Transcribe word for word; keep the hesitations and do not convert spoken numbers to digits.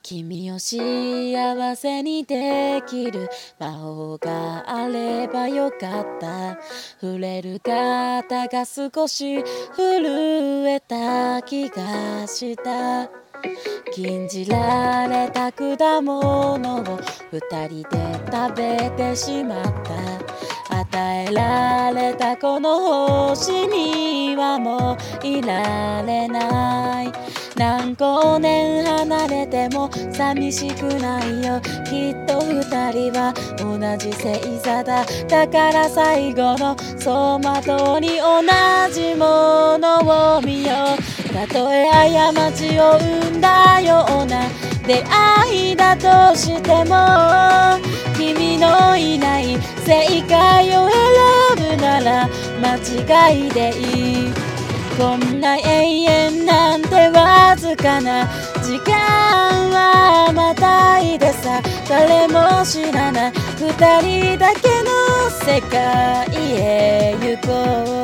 君を幸せにできる魔法があればよかった。触れる肩が少し震えた気がした。禁じられた果物を二人で食べてしまった。与えられたこの星にはもういられない。何光年離れても寂しくないよ。きっと二人は同じ星座だ。だから最後の走馬灯に同じものを見よう。たとえ過ちを生んだような出会いだとしても、君のいない正解を選ぶなら間違いでいい。こんな永遠なんてわずかな時間はまたいでさ。誰も知らない二人だけの世界へ行こう。